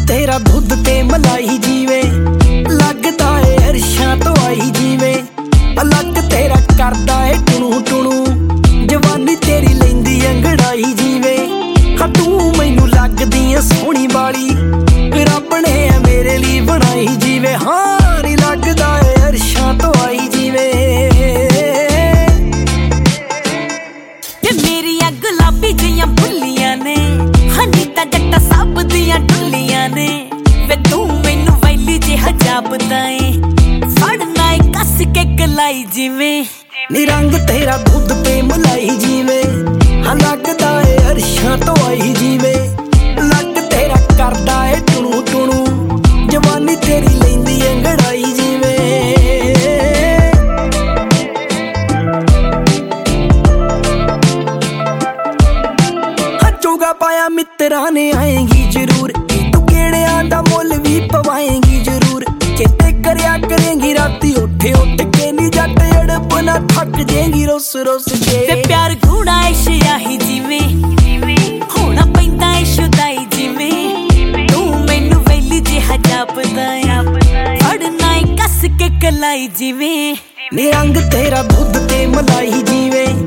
तेरा दुध ते मलाई जीवे, लगदा है अरशां तो आई जीवे। अलग तेरा करदा है टुणू टुणू, जवानी तेरी लैंदी अंगड़ाई जीवे। हाँ तू मैनू लगदी है सोहनी वाली, रब ने मेरे लिए बनाई जीवे। हाँ नी लगदा है अरशां तो आई जीवे। मेरिया गुलाबी जियां फुल्लियां ने, हनीता जट्टा सब दियां डुल्लियां ने। वे तू मैनू वैली जिहा जापदा ए, फड़ना ए कस के गलाई जिवें। नी रंग तेरा दुध ते मलाई जीवे, हाँ लगदा है अरशां तो आई जीवे। लग तेरा करदा है टुणू टुणू, जवानी तेरी लैंदी अंगड़ाई जीवे। चोगा पाया मित्रा ने आएगी जरूर, तू केड़ियां दा मुल भी पवाएगी जरूर। चेते करया करेंगी राती उठे उठ के, नी जट अड़पना थक जाएगी रोस रोस के। ते प्यार घूड़ा ए शयाही जिवें, होना पैंदा ए शुदाई जिवें। तू मैनू वैली जिहा जापदा ए, फड़ना ए कस के कलाई जिवें। नी रंग तेरा दुध ते मलाई जीवे,